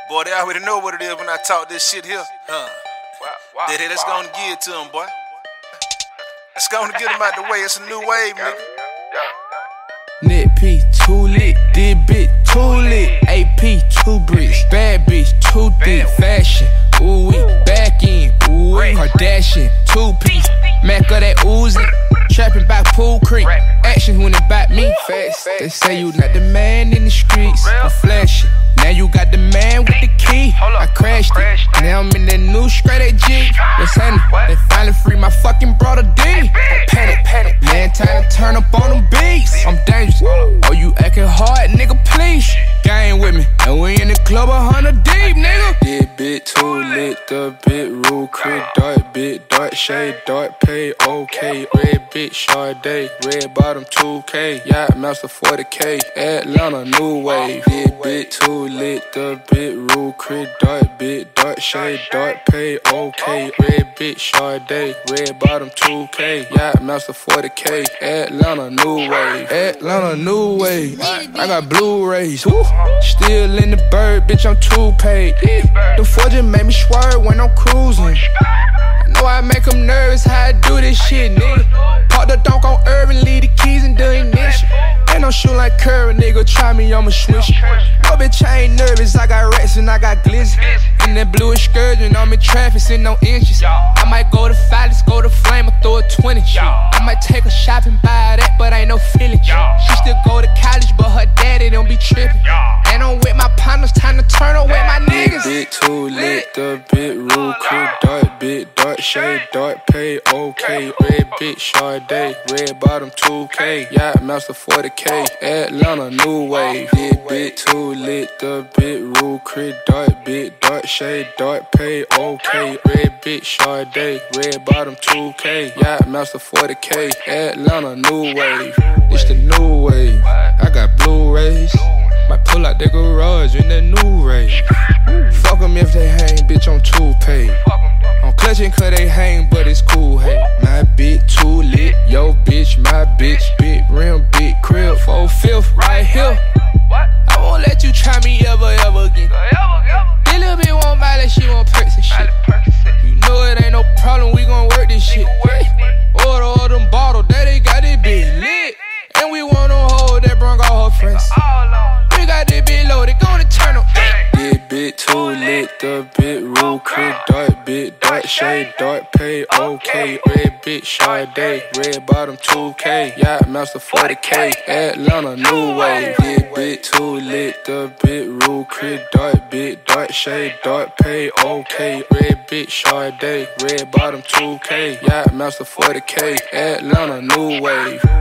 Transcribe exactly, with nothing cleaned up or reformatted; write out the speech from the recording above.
Boy, they already know what it is when I talk this shit here. Huh. That hey, let's go and give it to them, boy. Let's go and get them out the way. It's a new wave, nigga. Net P, too lit. This bitch, too lit. A P, two bricks. Bad bitch, too thick. Fashion, ooh wee. Back in, ooh wee. Kardashian, two piece. Mac of that Uzi. Trapping by Pool Creek. Action when it bite me fast. They say you not the man in the streets. I'm flashing. Now you got the man with the key. I crashed it. Now I'm in that new straight A G. What's happening? They finally free my fucking brother D. Panic, panic. Man, time to turn up on them beats. I'm dangerous. Oh, you acting hard, nigga, please. Gang with me. And we in the club a hundred deep, nigga. This bitch too lit. The bit rule, crib dark, bit dark, shade dark, pay okay. Red bitch, Sade, red bottom two K. Yacht master forty K. Atlanta, new wave. This bitch too lit. The bit rule, crib dark, bit dark, shade dark, pay okay. Red bitch, Sade, red bottom two K. Yacht master forty K. Atlanta, new wave. Atlanta, new wave. I got Blu-rays. Woo. Still in the bird, bitch, I'm too paid. The fortune made me swerve when I'm cruising. I know I make them nervous how I do this shit, nigga. Park the donk on Irvin, leave the keys in the ignition. Ain't no shoe like Curry, nigga, try me, I'ma switch. No bitch, I ain't nervous, I got rats and I got glizzy. In that blue excursion, I'm in traffic, sitting no inches. I might go to five, let's go to flame, or throw a twenty. I might take her shopping, buy that, but ain't no feeling. She still go to college, but her daddy don't be tripping. And I'm with my partners, time to turn away my niggas. Bit too lit, the bit rule, crib dark, bit dark, shade dark, pay okay. Red bitch, Sade, red bottom two K. Yacht master forty K. Atlanta, new wave. This bit too lit, the bit rule, crib dark, bit dark, shade dark, pay okay. Red bitch, Sade, red bottom two K. Yacht master forty K. Atlanta, new wave. It's the new wave. I got Blu-rays. Might pull out the garage in that new race. Fuck them if they hang, bitch, I'm too paid. I'm clutching cause they hang, but it's cool, hey. My bitch too lit, yo bitch, my bitch. Big rim, big crib, four fifth, right here. I won't let you try me ever, ever again. This little bitch won't buy that shit, won't perks and shit. You know it ain't no problem, we gon' work this shit. Order all them bottles, that they got this bitch lit. And we want them hoes that brung all her friends. We got this bitch loaded, gonna turn up. This bitch too lit, the bit rule, crib dark, bit dark, shade dark, pay okay. Red bitch, Sade, red bottom two K. Yacht master forty K. Atlanta, new wave. This bitch too lit, the bit rule, crib dark, bit dark, shade dark, pay okay. Red bitch, Sade, red bottom two K. Yacht master forty K. Atlanta, new wave.